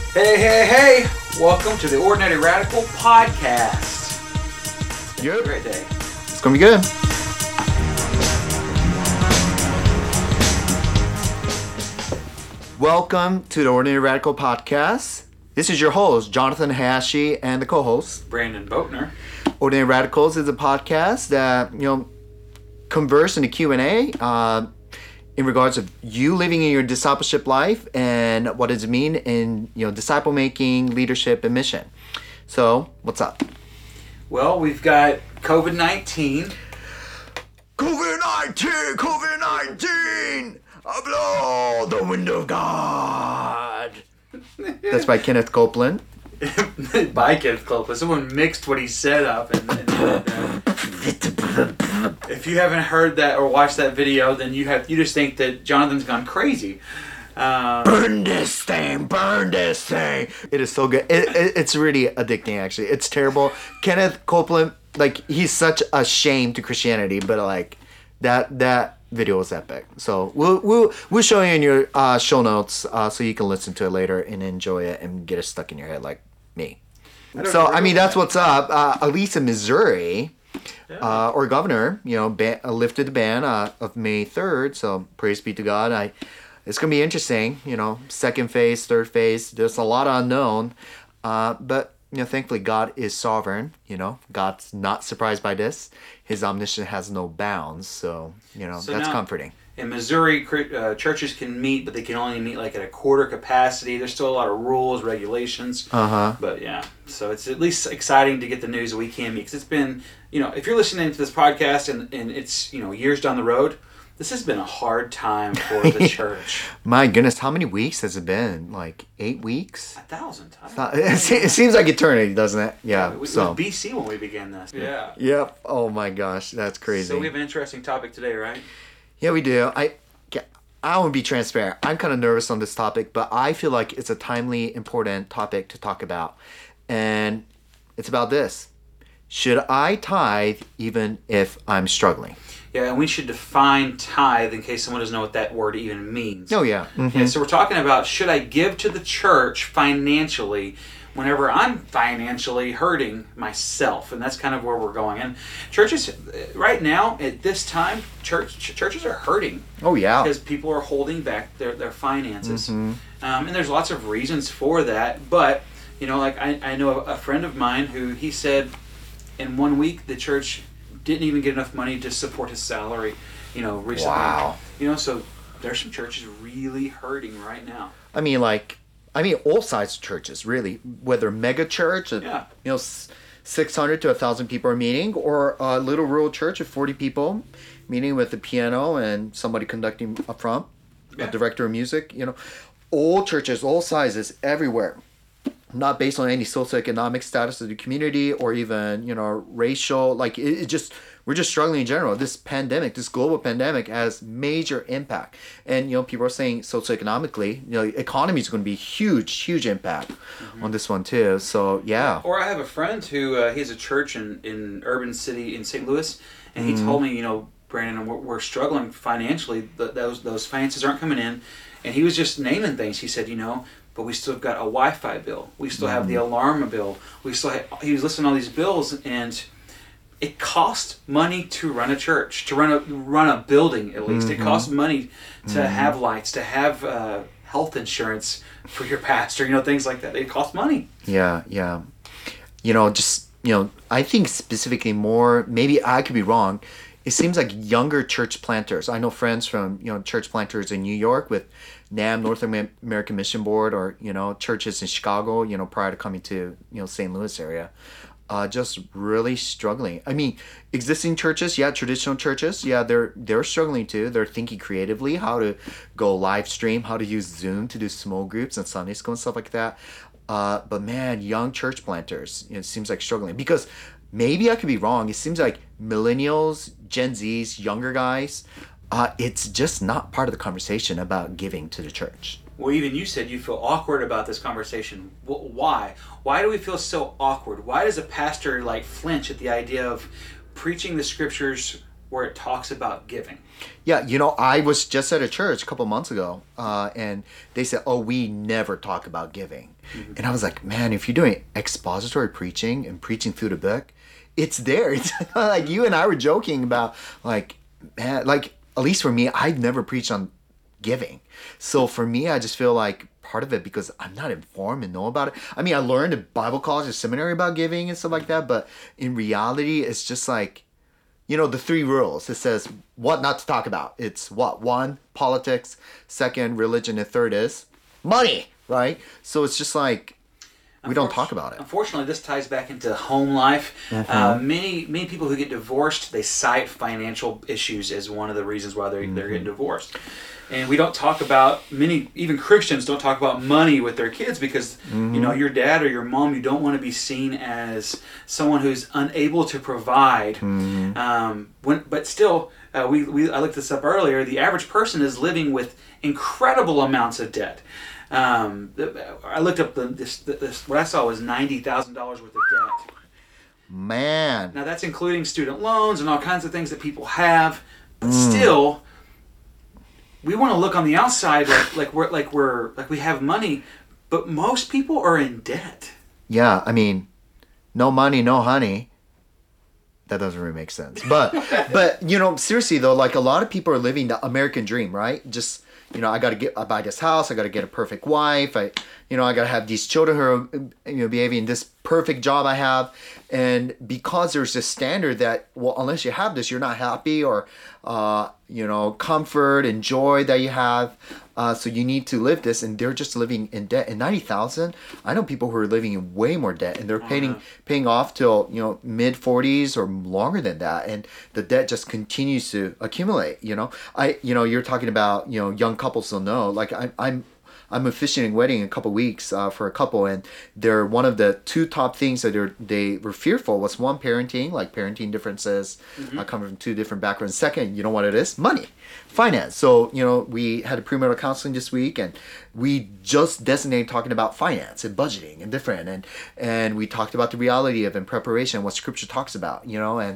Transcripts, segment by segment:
Hey, hey, hey! Welcome to the Ordinary Radical Podcast. Yep. Great day. It's gonna be good. Welcome to the Ordinary Radical Podcast. This is your host, Jonathan Hayashi, and the co-host, Brandon Boatner. Ordinary Radicals is a podcast that, converse in the Q&A in regards of you living in your discipleship life and what does it mean in, disciple making, leadership, and mission. So, what's up? Well, we've got COVID-19. COVID-19! I blow the wind of God. That's by Kenneth Copeland. By Kenneth Copeland. Someone mixed what he said up. And if you haven't heard that or watched that video, then you just think that Jonathan's gone crazy. Burn this thing! It is so good. It's really addicting, actually. It's terrible. Kenneth Copeland, he's such a shame to Christianity, but that video was epic. So we'll show you in your show notes so you can listen to it later and enjoy it and get it stuck in your head like me. So that's what's up. At least in Missouri, our governor, lifted the ban of May 3rd. So praise be to God. It's gonna be interesting. Second phase, third phase. There's a lot unknown, but thankfully God is sovereign. God's not surprised by this. His omniscience has no bounds. So that's now, comforting. In Missouri, churches can meet, but they can only meet at a quarter capacity. There's still a lot of rules, regulations. But yeah, so it's at least exciting to get the news that we can meet. Because it's been, if you're listening to this podcast and it's, years down the road, this has been a hard time for the church. My goodness, how many weeks has it been? 8 weeks? 1,000 times. It seems like eternity, doesn't it? Yeah. It was BC when we began this. Yeah. Yep. Oh my gosh, that's crazy. So we have an interesting topic today, right? Yeah, we do. I want to be transparent. I'm kind of nervous on this topic, but I feel like it's a timely, important topic to talk about. And it's about this. Should I tithe even if I'm struggling? Yeah, and we should define tithe in case someone doesn't know what that word even means. Oh, yeah. Mm-hmm. Yeah, so we're talking about, should I give to the church financially whenever I'm financially hurting myself? And that's kind of where we're going. And churches, right now, at this time, churches are hurting. Oh, yeah. Because people are holding back their finances. Mm-hmm. And there's lots of reasons for that. But, I know a friend of mine who he said in 1 week the church didn't even get enough money to support his salary, recently. Wow. So there's some churches really hurting right now. All sides of churches, really. Whether mega church, 600 to 1,000 people are meeting, or a little rural church of 40 people meeting with a piano and somebody conducting up front, a director of music, all churches, all sizes, everywhere. Not based on any socioeconomic status of the community or even, racial, we're just struggling in general. This pandemic, this global pandemic has major impact. And, people are saying socioeconomically, economy is going to be huge impact on this one too. So, yeah. Or I have a friend who, he has a church in urban city in St. Louis, and he told me, Brandon, we're struggling financially. Those finances aren't coming in. And he was just naming things. He said, but we still have got a Wi-Fi bill. We still have the alarm bill. He was listing all these bills, and it costs money to run a church, to run a building at least. It costs money to have lights, to have health insurance for your pastor, things like that. It costs money. Yeah. I think specifically more, maybe I could be wrong, it seems like younger church planters. I know friends from, church planters in New York with NAM, North American Mission Board, or, churches in Chicago, prior to coming to, St. Louis area, just really struggling. Existing churches, traditional churches, they're struggling too. They're thinking creatively how to go live stream, how to use Zoom to do small groups and Sunday school and stuff like that. But man, young church planters, it seems like struggling because maybe I could be wrong. It seems like millennials, Gen Zs, younger guys, it's just not part of the conversation about giving to the church. Well, even you said you feel awkward about this conversation. Why? Why do we feel so awkward? Why does a pastor flinch at the idea of preaching the scriptures where it talks about giving. Yeah, I was just at a church a couple months ago, and they said, "Oh, we never talk about giving," and I was like, "Man, if you're doing expository preaching and preaching through the book, it's there." It's like you and I were joking about, like, man, like at least for me, I've never preached on giving, so for me, I just feel like part of it because I'm not informed and know about it. I mean, I learned in Bible college and seminary about giving and stuff like that, but in reality, it's just like, the 3 rules. It says what not to talk about. It's what? 1, politics. 2, religion. And 3rd is money, right? So it's just like we don't talk about it. Unfortunately, this ties back into home life. Mm-hmm. Many people who get divorced, they cite financial issues as one of the reasons why they're getting divorced. And we don't talk about, even Christians don't talk about money with their kids because, your dad or your mom, you don't want to be seen as someone who's unable to provide. But still, I looked this up earlier, the average person is living with incredible amounts of debt. I looked up this what I saw was $90,000 worth of debt. Man. Now that's including student loans and all kinds of things that people have, but still, we want to look on the outside like we have money, but most people are in debt. Yeah, I mean, no money, no honey. That doesn't really make sense. But seriously though, like a lot of people are living the American dream, right? Just I buy this house, I got to get a perfect wife, I got to have these children who are behaving in this perfect job I have, and because there's this standard that, well, unless you have this, you're not happy, or comfort and joy that you have, so you need to live this, and they're just living in debt. And 90,000, I know people who are living in way more debt, and they're paying off till mid 40s or longer than that, and the debt just continues to accumulate. You're talking about young couples will know. Like I'm officiating a wedding in a couple weeks for a couple, and they're one of the 2 top things that they were fearful was, 1, parenting, like parenting differences, coming from 2 different backgrounds. 2nd, you know what it is? Money, finance. So we had a premarital counseling this week, and we just designated talking about finance and budgeting and different, and we talked about the reality of in preparation, what Scripture talks about, and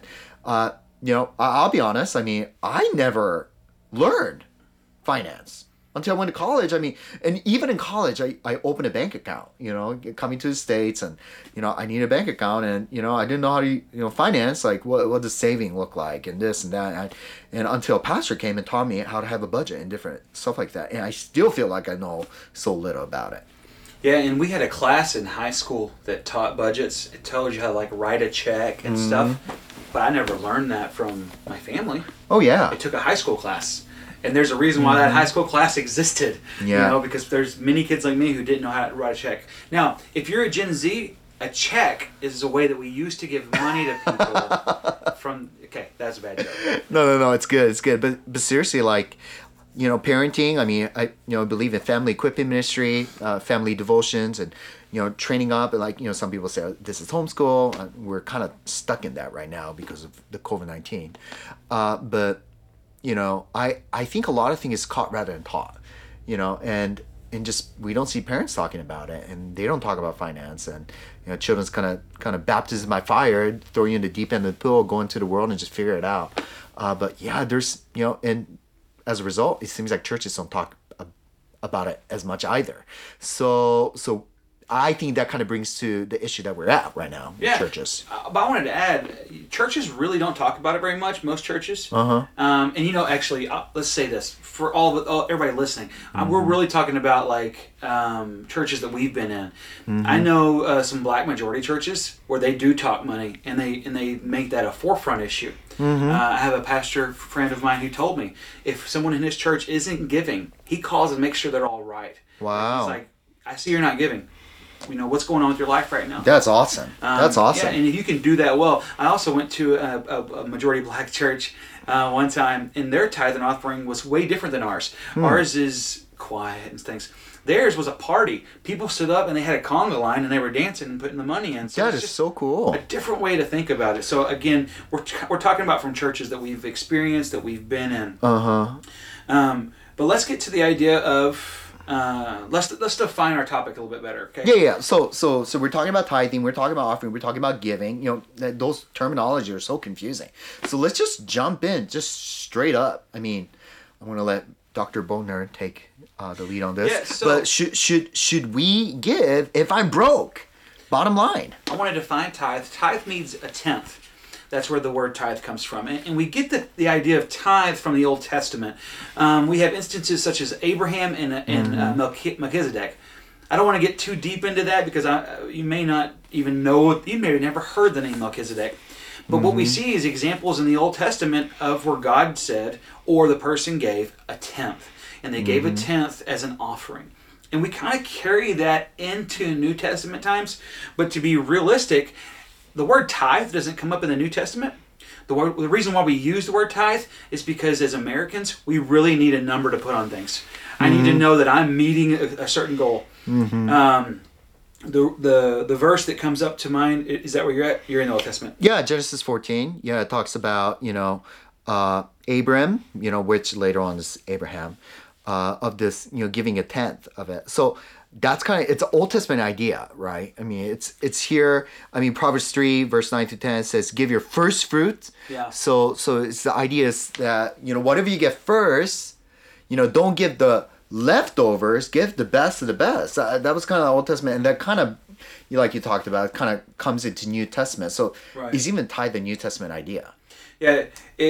I'll be honest. I mean, I never learned finance until I went to college. I mean, and even in college, I opened a bank account, coming to the States, and, I need a bank account, and, I didn't know how to, finance, like what does saving look like, and this and that. And until a pastor came and taught me how to have a budget and different stuff like that. And I still feel like I know so little about it. Yeah, and we had a class in high school that taught budgets. It told you how to write a check and stuff. But I never learned that from my family. Oh, yeah. I took a high school class. And there's a reason why that high school class existed. Yeah. Because there's many kids like me who didn't know how to write a check. Now, if you're a Gen Z, a check is a way that we used to give money to people from... Okay, that's a bad joke. No, it's good. But seriously, parenting, I mean, I believe in family equipping ministry, family devotions, and training up, and some people say this is homeschool. We're kind of stuck in that right now because of the COVID-19. But I think a lot of things is caught rather than taught, and just we don't see parents talking about it, and they don't talk about finance, and children's kind of baptism by fire, throw you in the deep end of the pool, go into the world and just figure it out. But yeah, there's and as a result, it seems like churches don't talk about it as much either. So I think that kind of brings to the issue that we're at right now with churches. But I wanted to add, churches really don't talk about it very much, most churches. And actually, let's say this, for everybody listening, we're really talking about churches that we've been in. I know some black majority churches where they do talk money, and they make that a forefront issue. I have a pastor friend of mine who told me if someone in his church isn't giving, he calls and makes sure they're all right. Wow. He's like, I see you're not giving. What's going on with your life right now. That's awesome. That's awesome. Yeah, and if you can do that well. I also went to a majority black church one time, and their tithe and offering was way different than ours. Ours is quiet and things. Theirs was a party. People stood up and they had a conga line and they were dancing and putting the money in. So that is so cool. A different way to think about it. So again, we're talking about from churches that we've experienced, that we've been in. But let's get to the idea of Let's define our topic a little bit better. Okay. Yeah. So we're talking about tithing. We're talking about offering. We're talking about giving. Those terminology are so confusing. So let's just jump in, just straight up. I mean, I want to let Dr. Boner take the lead on this. Yeah, so, but should we give if I'm broke? Bottom line. I want to define tithe. Tithe means a tenth. That's where the word tithe comes from. And we get the idea of tithe from the Old Testament. We have instances such as Abraham and Melchizedek. I don't want to get too deep into that because you may not even know, you may have never heard the name Melchizedek. But what we see is examples in the Old Testament of where God said, or the person gave, a tenth. And they gave a tenth as an offering. And we kind of carry that into New Testament times. But to be realistic, the word tithe doesn't come up in the New Testament. The reason why we use the word tithe is because as Americans, we really need a number to put on things. I need to know that I'm meeting a certain goal. The verse that comes up to mind, is that where you're at? You're in the Old Testament. Yeah, Genesis 14. Yeah, it talks about, Abram, which later on is Abraham, of this, giving a tenth of it. So that's it's an Old Testament idea, right? I mean, it's here. I mean, Proverbs 3, verse 9 to 10 says, give your first fruits. Yeah. So it's the idea is that, whatever you get first, don't give the leftovers, give the best of the best. That was kind of the Old Testament. And that kind of, like you talked about, kind of comes into New Testament. So It's even tied to the New Testament idea. Yeah,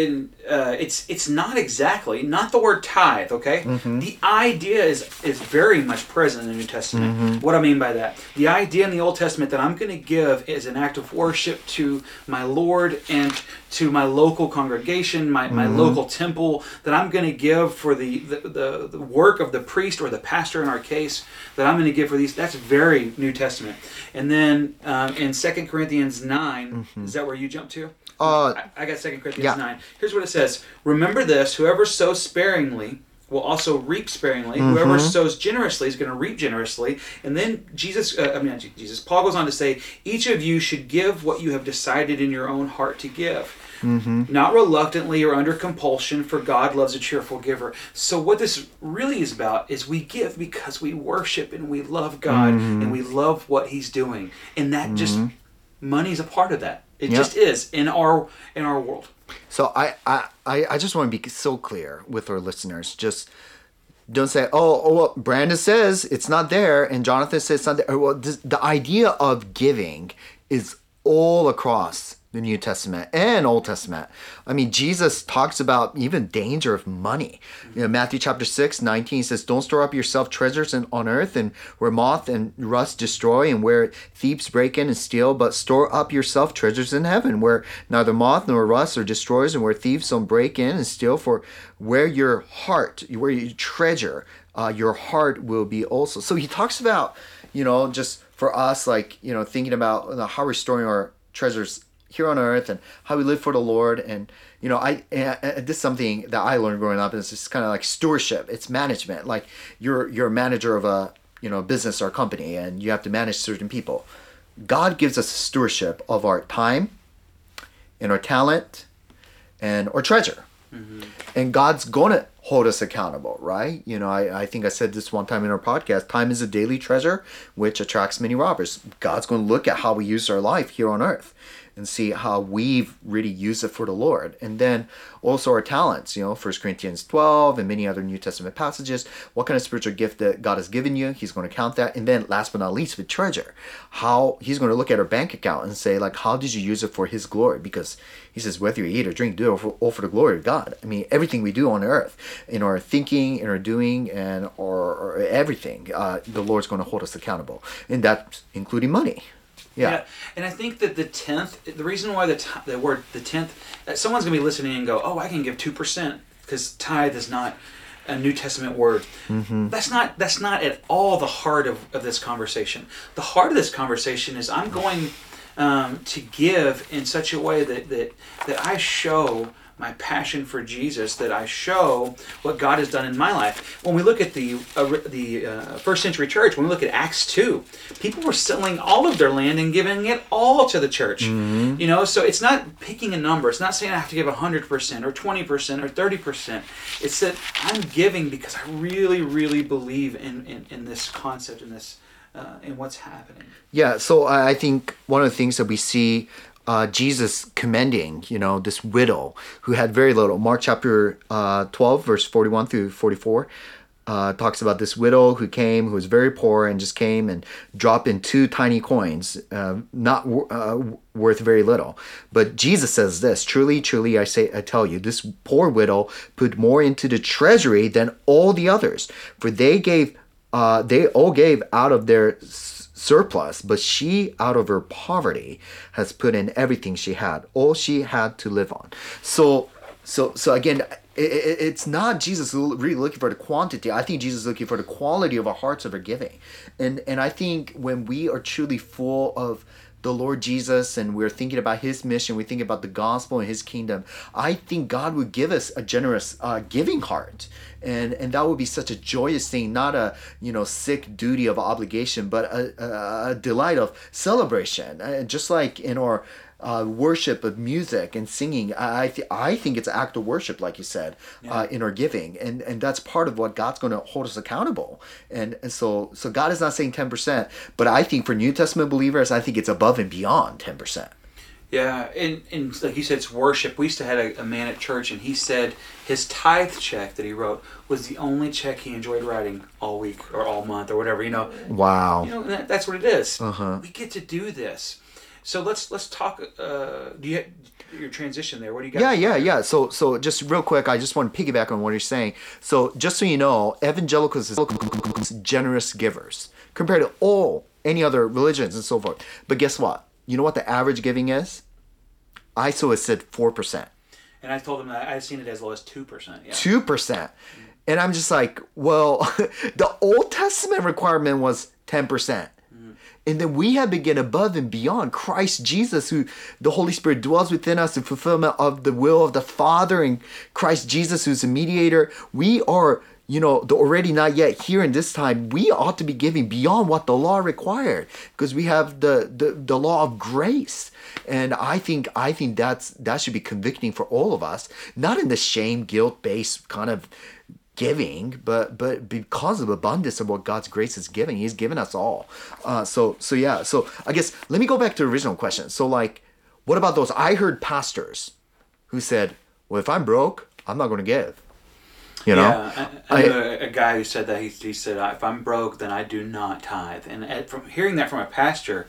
it's not the word tithe, okay? The idea is very much present in the New Testament. What I mean by that, the idea in the Old Testament that I'm going to give is an act of worship to my Lord and to my local congregation, my local temple, that I'm going to give for the work of the priest or the pastor in our case, that I'm going to give for these. That's very New Testament. And then in 2 Corinthians 9, is that where you jump to? I got 2 Corinthians 9. Here's what it says. Remember this, whoever sows sparingly will also reap sparingly. Whoever sows generously is going to reap generously. And then Paul goes on to say, each of you should give what you have decided in your own heart to give. Not reluctantly or under compulsion, for God loves a cheerful giver. So what this really is about is we give because we worship and we love God and we love what He's doing. And that just, money's a part of that. It just is in our world. So I just want to be so clear with our listeners. Just don't say, well, Brandon says it's not there and Jonathan says it's not there. Well, the idea of giving is all across the New Testament and Old Testament. I mean, Jesus talks about even danger of money. Matthew chapter 6, 19 says, don't store up yourself treasures on earth and where moth and rust destroy and where thieves break in and steal, but store up yourself treasures in heaven where neither moth nor rust or destroys and where thieves don't break in and steal, for where your treasure, your heart will be also. So he talks about, just for us, thinking about how we're storing our treasures here on earth and how we live for the Lord. And this is something that I learned growing up, and it's just kind of like stewardship. It's management. Like you're a manager of a business or company, and you have to manage certain people. God gives us stewardship of our time and our talent and our treasure. And God's gonna hold us accountable, right? I think I said this one time in our podcast, time is a daily treasure which attracts many robbers. God's going to look at how we use our life here on earth and see how we've really used it for the Lord. And then also our talents, 1 Corinthians 12 and many other New Testament passages. What kind of spiritual gift that God has given you? He's going to count that. And then last but not least, with treasure, how He's going to look at our bank account and say, how did you use it for His glory? Because He says, whether you eat or drink, do it all for the glory of God. I mean, everything we do on earth, in our thinking, in our doing, and or everything, the Lord's going to hold us accountable. And that's including money. Yeah, and I think that the tenth, the reason why the word the tenth, someone's gonna be listening and go, "Oh, I can give 2% because tithe is not a New Testament word." That's not at all the heart of this conversation. The heart of this conversation is I'm going to give in such a way that I show passion for Jesus that I show what God has done in my life. When we look at the first century church, when we look at Acts 2, people were selling all of their land and giving it all to the church. You know, so it's not picking a number. It's not saying I have to give 100% or 20% or 30%. It's that I'm giving because I really, really believe in this concept, in this, in what's happening. Yeah, so I think one of the things that we see Jesus commending, you know, this widow who had very little. Mark chapter 12, verse 41 through 44 talks about this widow who came, who was very poor, and just came and dropped in 2 tiny coins, not worth very little. But Jesus says this, truly, truly, I tell you, this poor widow put more into the treasury than all the others, for they all gave out of their surplus, but she, out of her poverty, has put in everything she had, all she had to live on. So again, it's not Jesus really looking for the quantity. I think Jesus is looking for the quality of our hearts of our giving. And I think when we are truly full of the Lord Jesus and we're thinking about his mission, we think about the gospel and his kingdom, I think God would give us a generous giving heart. And that would be such a joyous thing, not a sick duty of obligation, but a delight of celebration. Just like in our worship of music and singing, I think it's an act of worship, like you said, in our giving, and that's part of what God's going to hold us accountable. And so God is not saying 10%, but I think for New Testament believers, I think it's above and beyond 10%. Yeah, and like you said, it's worship. We used to have a man at church, and he said his tithe check that he wrote was the only check he enjoyed writing all week or all month or whatever. Wow. That's what it is. Uh-huh. We get to do this. So let's talk. Do you have your transition there? What do you got? Yeah. So just real quick, I just want to piggyback on what you're saying. So just so you know, evangelicals is generous givers compared to any other religions and so forth. But guess what? You know what the average giving is? ISO has said 4%. And I told him that I've seen it as low as 2%. Yeah. 2%. And I'm just like, well, the Old Testament requirement was 10%. And then we have been above and beyond Christ Jesus, who the Holy Spirit dwells within us, the fulfillment of the will of the Father, and Christ Jesus, who's the mediator. We are, the already not yet here in this time. We ought to be giving beyond what the law required, because we have the law of grace. And I think that should be convicting for all of us, not in the shame, guilt-based kind of giving, but because of abundance of what God's grace is giving. He's given us all. So I guess let me go back to the original question. So what about those? I heard pastors who said, well, if I'm broke, I'm not going to give. Yeah, I know a guy who said that. He said, if I'm broke, then I do not tithe. And from hearing that from a pastor,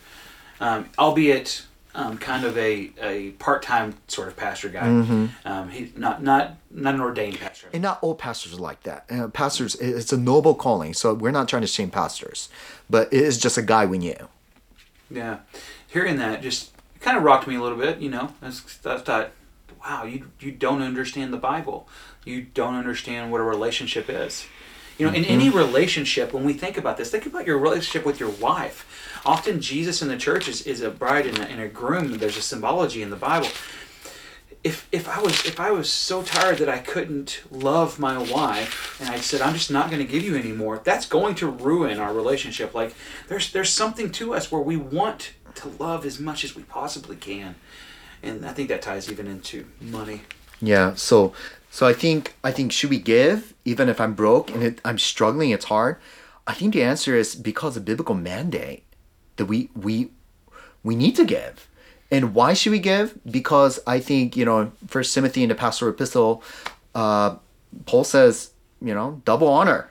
albeit kind of a part-time sort of pastor guy, he's not an ordained pastor. And not all pastors are like that. Pastors, it's a noble calling, so we're not trying to shame pastors, but it is just a guy we knew. Yeah, hearing that just kind of rocked me a little bit. I thought, wow, you don't understand the Bible. You don't understand what a relationship is. In any relationship, when we think about this, think about your relationship with your wife. Often Jesus in the church is a bride and a groom. There's a symbology in the Bible. If I was so tired that I couldn't love my wife, and I said, I'm just not going to give you anymore, that's going to ruin our relationship. Like there's something to us where we want to love as much as we possibly can. And I think that ties even into money. Yeah, so I think should we give even if I'm broke and I'm struggling, it's hard? I think the answer is because of biblical mandate that we need to give. And why should we give? Because I think, in 1 Timothy in the pastoral epistle, Paul says, double honor.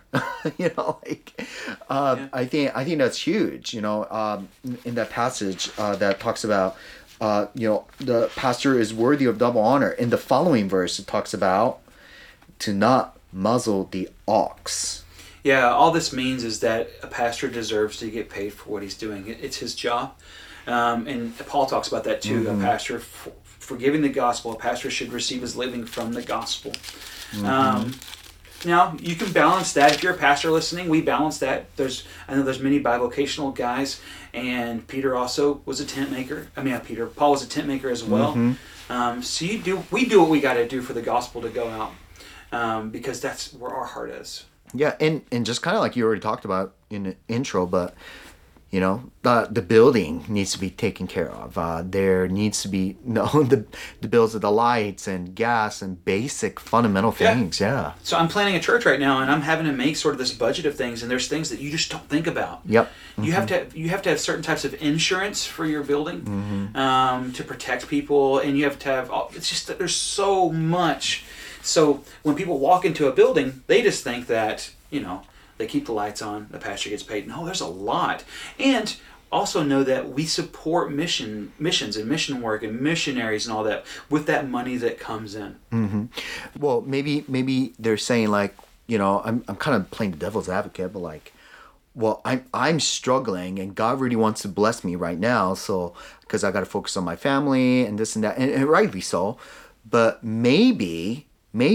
I think that's huge, in that passage that talks about the pastor is worthy of double honor. In the following verse, it talks about to not muzzle the ox. Yeah, all this means is that a pastor deserves to get paid for what he's doing. It's his job. And Paul talks about that too. A pastor, for giving the gospel, a pastor should receive his living from the gospel. Now you can balance that. If you're a pastor listening, we balance that. I know there's many bivocational guys, and Peter also was a tent maker. Paul was a tent maker as well. So we do what we got to do for the gospel to go out, because that's where our heart is. Yeah, and just kind of like you already talked about in the intro, but the building needs to be taken care of. There needs to be the bills of the lights and gas and basic fundamental things. Yeah. So I'm planning a church right now, and I'm having to make sort of this budget of things, and there's things that you just don't think about. Yep. You have to have certain types of insurance for your building, to protect people, and you have to have. It's just that there's so much. So when people walk into a building, they just think that they keep the lights on, the pastor gets paid. No, there's a lot. And also know that we support missions and mission work and missionaries and all that with that money that comes in. Mm-hmm. Well, maybe they're saying like, I'm kind of playing the devil's advocate, but like, well, I'm struggling and God really wants to bless me right now. So, because I got to focus on my family and this and that, and rightly so. But maybe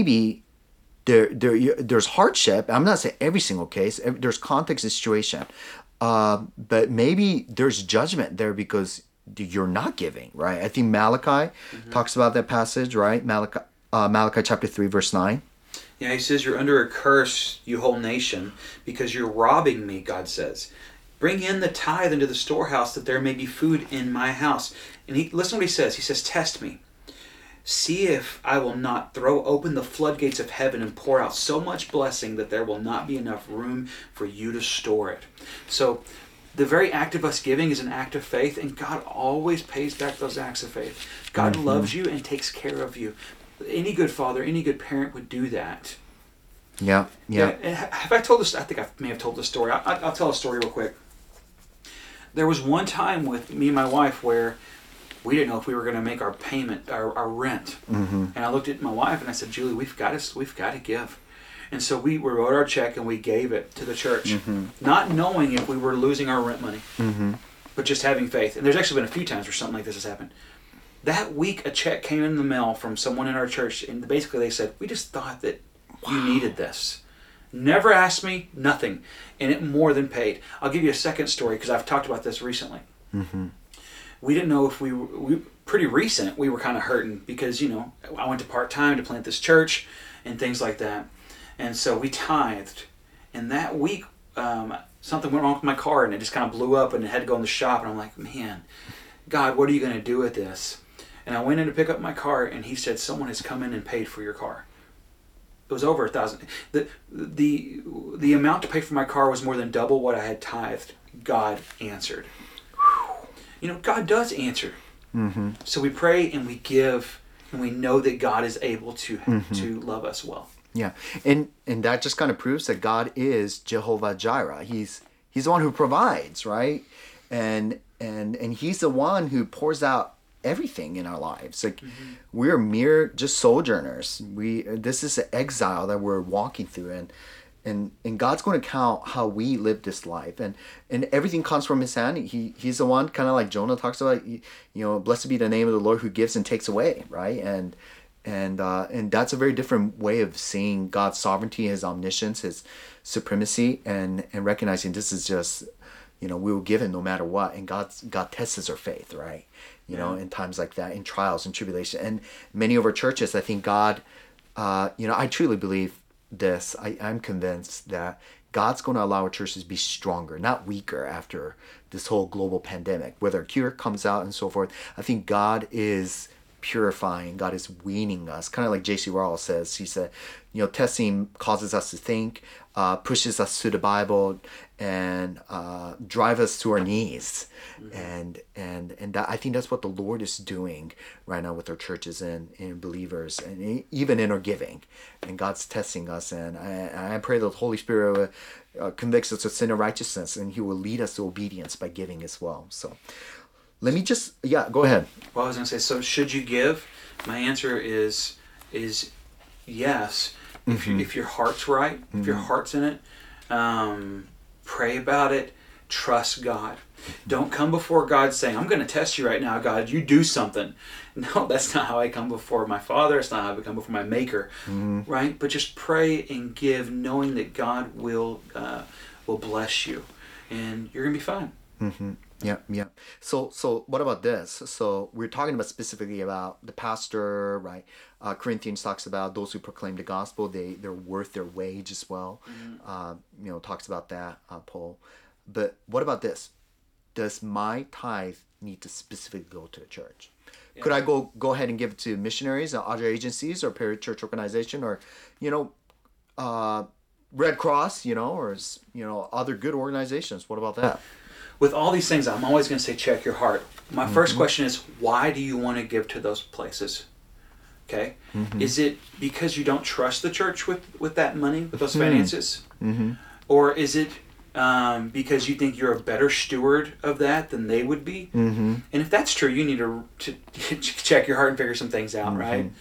there's hardship. I'm not saying every single case. There's context and situation, but maybe there's judgment there because you're not giving, right? I think Malachi talks about that passage, right? Malachi chapter 3, verse 9. Yeah, he says, "You're under a curse, you whole nation, because you're robbing me," God says. "Bring in the tithe into the storehouse, that there may be food in my house." And listen to what he says. He says, "Test me. See if I will not throw open the floodgates of heaven and pour out so much blessing that there will not be enough room for you to store it." So the very act of us giving is an act of faith, and God always pays back those acts of faith. God loves you and takes care of you. Any good father, any good parent would do that. Yeah. Have I told this? I think I may have told this story. I'll tell a story real quick. There was one time with me and my wife where we didn't know if we were going to make our payment, our rent. And I looked at my wife and I said, "Julie, we've got to give." And so we wrote our check and we gave it to the church, not knowing if we were losing our rent money, but just having faith. And there's actually been a few times where something like this has happened. That week, a check came in the mail from someone in our church, and basically they said, "We just thought that you needed this." Never asked me, nothing. And it more than paid. I'll give you a second story because I've talked about this recently. We didn't know if we pretty recent, we were kind of hurting because, I went to part-time to plant this church and things like that. And so we tithed. And that week, something went wrong with my car and it just kind of blew up and it had to go in the shop. And I'm like, man, God, what are you going to do with this? And I went in to pick up my car and he said, "Someone has come in and paid for your car." It was over $1,000. The amount to pay for my car was more than double what I had tithed. God answered. God does answer. So we pray and we give, and we know that God is able to love us well. Yeah, and that just kind of proves that God is Jehovah Jireh. He's the one who provides, right? And He's the one who pours out everything in our lives. Like we're mere just sojourners. This is an exile that we're walking through, and God's going to count how we live this life, and everything comes from His hand. He's the one, kind of like Jonah talks about. Blessed be the name of the Lord who gives and takes away, right? And that's a very different way of seeing God's sovereignty, His omniscience, His supremacy, and recognizing this is just, we will give Him no matter what, and God tests our faith, right? In times like that, in trials and tribulation, and many of our churches, I think God, I truly believe this. I'm convinced that God's going to allow our churches to be stronger, not weaker, after this whole global pandemic. Whether a cure comes out and so forth, I think God is purifying. God is weaning us. Kind of like J.C. Ryle says. He said, testing causes us to think, pushes us to the Bible, and drive us to our knees. And that, I think that's what the Lord is doing right now with our churches and believers, and even in our giving. And God's testing us, and I pray that the Holy Spirit convicts us of sin and righteousness, and He will lead us to obedience by giving as well. So let me just, go ahead. Well, I was going to say, so should you give? My answer is yes. If your heart's right, if your heart's in it, pray about it, trust God. Don't come before God saying, I'm going to test you right now, God. You do something. No, that's not how I come before my Father. It's not how I come before my Maker, right? But just pray and give, knowing that God will bless you, and you're going to be fine. Mm-hmm. Yeah, yeah. So what about this? So we're talking about specifically about the pastor, right? Corinthians talks about those who proclaim the gospel, they're worth their wage as well. Talks about that, Paul. But what about this? Does my tithe need to specifically go to the church? Yeah. Could I go ahead and give it to missionaries or other agencies or parachurch organization or, Red Cross, or other good organizations? What about that? With all these things, I'm always going to say check your heart. My first question is, why do you want to give to those places? Okay? Is it because you don't trust the church with that money, with those finances? Or is it because you think you're a better steward of that than they would be? And if that's true, you need to check your heart and figure some things out, right?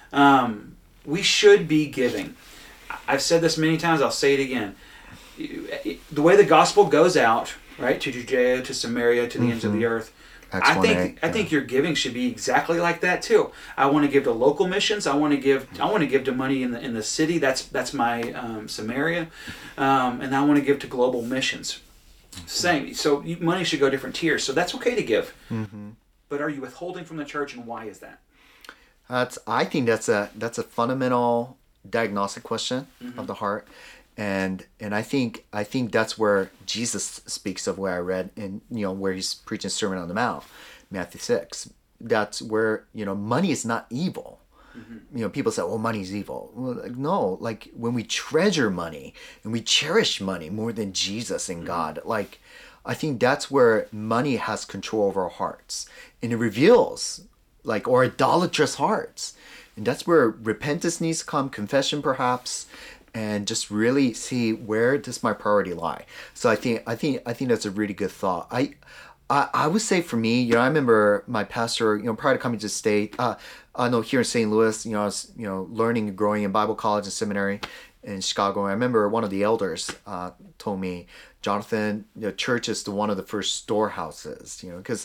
We should be giving. I've said this many times, I'll say it again. The way the gospel goes out, right, to Judea, to Samaria, to the ends of the earth, I think your giving should be exactly like that too. I want to give to local missions. I want to give to money in the city. That's my Samaria, and I want to give to global missions. Same. So money should go different tiers. So that's okay to give. But are you withholding from the church, and why is that? I think that's a fundamental diagnostic question of the heart. And I think that's where Jesus speaks of, where I read in, where he's preaching Sermon on the Mount, Matthew 6. That's where, money is not evil. People say, oh, money's evil. Well, no, like when we treasure money and we cherish money more than Jesus and God, like I think that's where money has control over our hearts. And it reveals our idolatrous hearts. And that's where repentance needs to come, confession perhaps, and just really see, where does my priority lie? So I think that's a really good thought. I would say for me, I remember my pastor, prior to coming to the state, I know here in St. Louis, I was, learning and growing in Bible college and seminary in Chicago. I remember one of the elders told me, Jonathan, church is one of the first storehouses, because,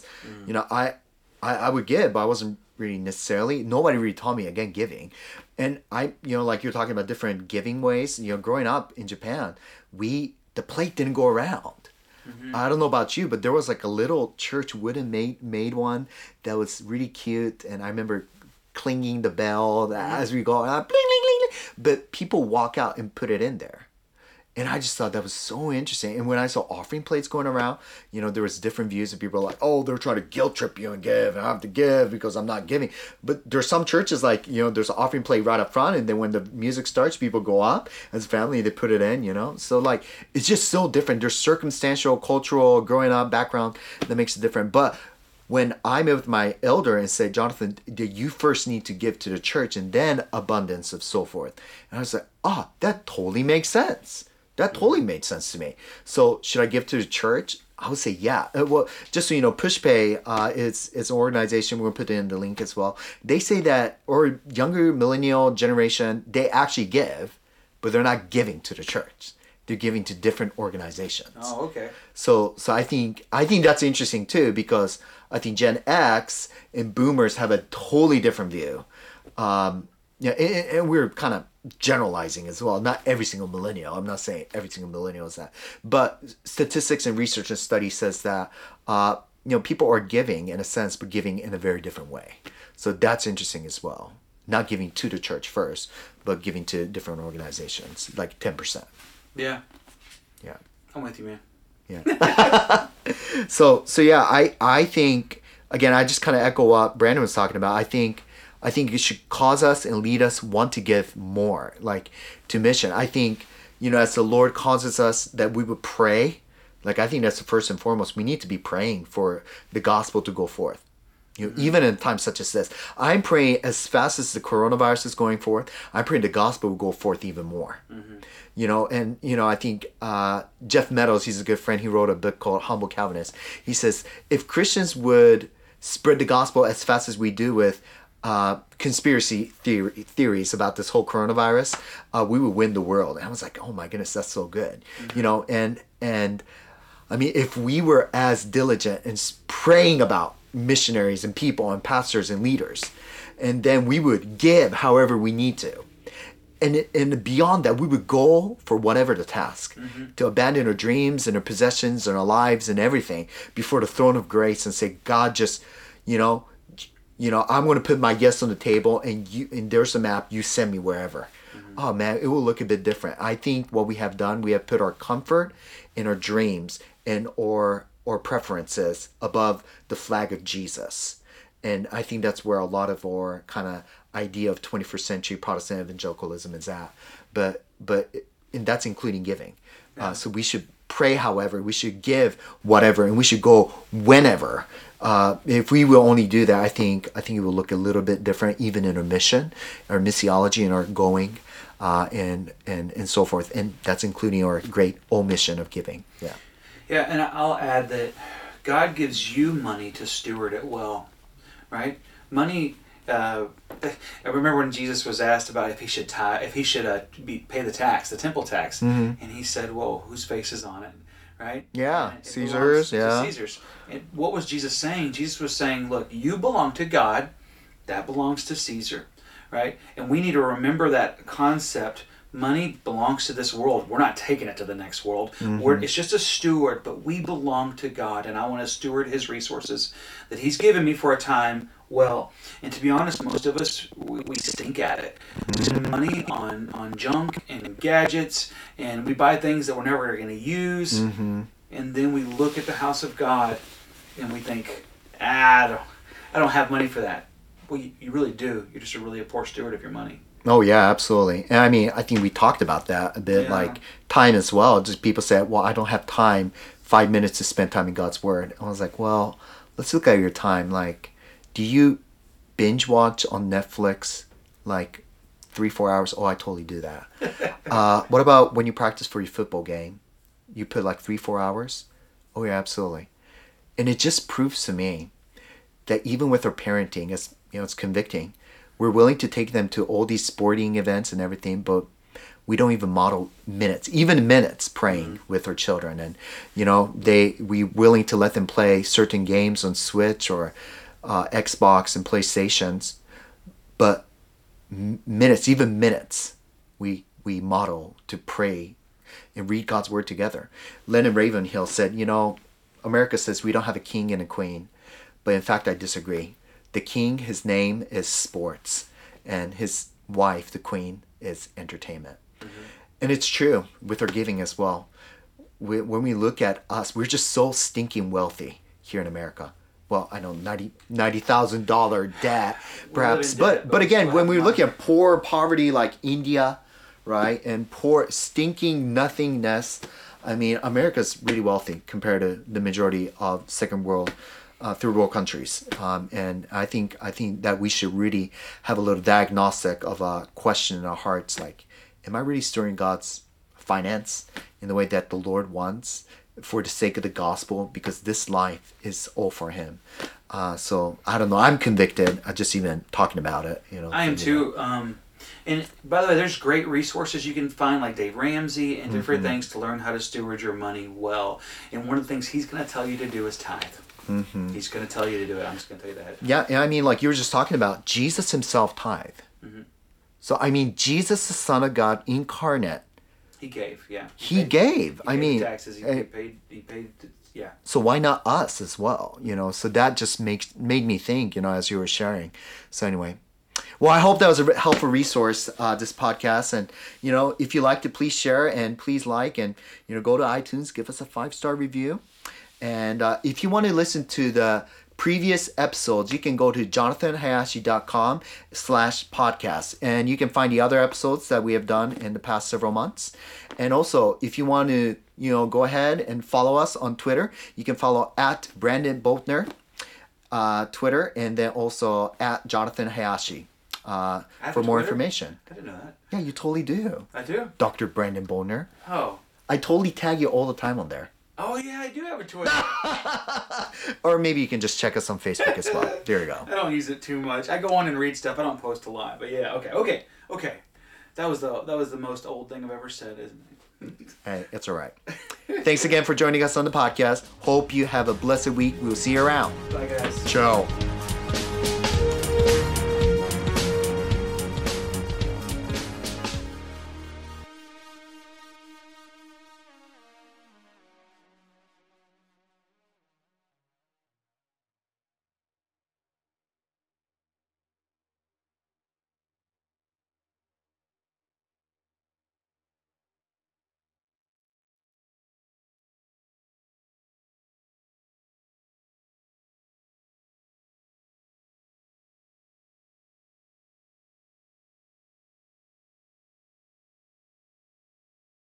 I would give, but I wasn't really necessarily, nobody really taught me, again, giving. And I, like you're talking about different giving ways, growing up in Japan, the plate didn't go around. I don't know about you, but there was a little church wooden made one that was really cute. And I remember clinging the bell as we go, bling, bling, bling, bling. But people walk out and put it in there. And I just thought that was so interesting. And when I saw offering plates going around, there was different views of people like, oh, they're trying to guilt trip you and give. And I have to give because I'm not giving. But there's some churches there's an offering plate right up front. And then when the music starts, people go up as a family, they put it in, So it's just so different. There's circumstantial, cultural, growing up background that makes it different. But when I met with my elder and said, Jonathan, you first need to give to the church and then abundance of so forth. And I was like, that totally makes sense. That totally made sense to me. So should I give to the church? I would say yeah. Well, just so you know, PushPay it's an organization. We're going to put it in the link as well. They say that, or younger millennial generation, they actually give, but they're not giving to the church. They're giving to different organizations. Oh, okay. So I think that's interesting too, because I think Gen X and Boomers have a totally different view. And we're kind of generalizing as well. Not every single millennial. I'm not saying every single millennial is that. But statistics and research and study says that, people are giving in a sense, but giving in a very different way. So that's interesting as well. Not giving to the church first, but giving to different organizations, like 10%. Yeah. Yeah. I'm with you, man. Yeah. So yeah, I think, again, I just kind of echo what Brandon was talking about. I think it should cause us and lead us want to give more, to mission. I think, as the Lord causes us, that we would pray. I think that's the first and foremost. We need to be praying for the gospel to go forth. Even in times such as this, I'm praying as fast as the coronavirus is going forth, I'm praying the gospel will go forth even more. I think Jeff Meadows, he's a good friend. He wrote a book called Humble Calvinist. He says, if Christians would spread the gospel as fast as we do with conspiracy theories about this whole coronavirus, we would win the world. And I was like, oh my goodness, that's so good. And I mean, if we were as diligent in praying about missionaries and people and pastors and leaders, and then we would give however we need to. And beyond that, we would go for whatever the task, to abandon our dreams and our possessions and our lives and everything before the throne of grace and say, God, just, I'm going to put my yes on the table, and there's a map. You send me wherever. Oh man, it will look a bit different. I think what we have done, we have put our comfort and our dreams and our preferences above the flag of Jesus. And I think that's where a lot of our kind of idea of 21st century Protestant evangelicalism is at. And that's including giving. So we should pray however, we should give whatever, and we should go whenever. If we will only do that, I think it will look a little bit different, even in our mission, our missiology, and our going, and so forth. And that's including our great omission of giving. Yeah. Yeah, and I'll add that God gives you money to steward it well, right? Money. I remember when Jesus was asked about if he should pay the tax, the temple tax, and he said, "Well, whose face is on it?" Right? Yeah, it Caesar's. Yeah, Caesar's. And what was Jesus saying? Jesus was saying, "Look, you belong to God. That belongs to Caesar." Right? And we need to remember that concept. Money belongs to this world. We're not taking it to the next world. It's just a steward, but we belong to God, and I want to steward his resources that he's given me for a time well. And to be honest, most of us, we stink at it. We spend money on junk and gadgets, and we buy things that we're never going to use. And then we look at the house of God, and we think, I don't have money for that. Well, you really do. You're just a poor steward of your money. Oh yeah, absolutely. And I mean, I think we talked about that a bit, like time as well. Just people said, well, I don't have time, 5 minutes to spend time in God's Word. I was like, well, let's look at your time. Like, do you binge watch on Netflix like 3-4 hours? Oh, I totally do that. What about when you practice for your football game? You put like 3-4 hours? Oh yeah, absolutely. And it just proves to me that even with our parenting, it's convicting. We're willing to take them to all these sporting events and everything, but we don't even model minutes praying with our children. And, we willing to let them play certain games on Switch or Xbox and PlayStations, but minutes, we model to pray and read God's Word together. Leonard Ravenhill said, America says we don't have a king and a queen, but in fact, I disagree. The king, his name is sports, and his wife, the queen, is entertainment. And it's true with our giving as well. When we look at us, we're just so stinking wealthy here in America. Well, I know $90,000 debt, perhaps, but again, when we look at poor poverty like India, right, and poor stinking nothingness, I mean, America's really wealthy compared to the majority of second world. Third world countries, and I think that we should really have a little diagnostic of a question in our hearts, like, am I really stirring God's finance in the way that the Lord wants for the sake of the gospel, because this life is all for Him. So I don't know. I'm convicted. Just even talking about it. I am too. And by the way, there's great resources you can find, like Dave Ramsey and different things to learn how to steward your money well. And one of the things he's going to tell you to do is tithe. He's going to tell you to do it. I'm just going to tell you that. Yeah, I mean, like you were just talking about, Jesus himself tithed. So, I mean, Jesus, the Son of God, incarnate. He gave, yeah. He gave. He paid taxes. He paid, yeah. So why not us as well? So that just made me think, as you were sharing. So anyway. Well, I hope that was a helpful resource, this podcast. And, if you liked it, please share and please like. And, go to iTunes, give us a 5-star review. And if you want to listen to the previous episodes, you can go to jonathanhayashi.com/podcast. And you can find the other episodes that we have done in the past several months. And also, if you want to, go ahead and follow us on Twitter, you can follow at Brandon Boltner, Twitter, and then also at Jonathan Hayashi for more information. I didn't know that. Yeah, you totally do. I do? Dr. Brandon Boltner. Oh. I totally tag you all the time on there. Oh, yeah, I do have a Twitter. Or maybe you can just check us on Facebook as well. There you go. I don't use it too much. I go on and read stuff. I don't post a lot. But yeah, okay. That was the most old thing I've ever said, isn't it? Hey, it's all right. Thanks again for joining us on the podcast. Hope you have a blessed week. We'll see you around. Bye, guys. Ciao.